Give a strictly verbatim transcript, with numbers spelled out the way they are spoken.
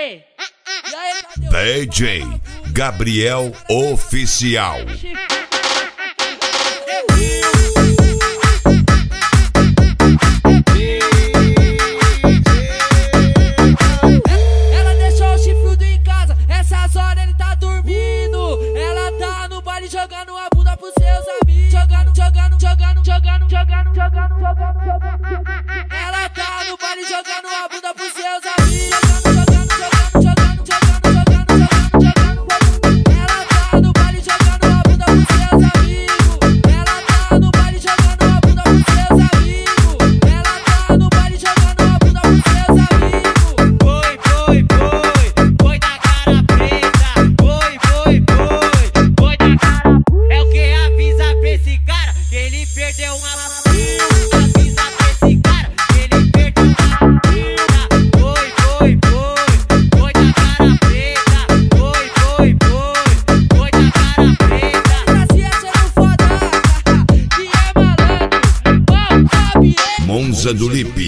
aí? E aí, cadê D J Gabriel Oficial. Ela deixou o chifrudo em casa, essas horas ele tá dormindo. Ela tá no baile jogando a bunda pros seus amigos. Jogando, jogando, jogando, jogando, jogando, jogando, jogando, jogando. Ela tá no baile jogando a bunda pros seus amigos. Jogando, jogando, jogando, jogando, jogando, jogando, jogando, jogando. Ela tá no baile jogando a bunda pros seus amigos. Ela tá no baile jogando a bunda pros seus amigos. Ela tá no baile jogando a bunda pros seus amigos. Foi, foi, foi, foi da cara preta. Foi, foi, foi, foi da cara. É o que avisa pra esse cara que ele perdeu uma lambrina. Avisa pra esse cara que ele perdeu uma lambrina. Foi, foi, foi, foi da cara preta. Foi, foi, foi, foi da cara preta. Tá se achando foda, que é malandro, bom, sabe ele. Monza do Lipe.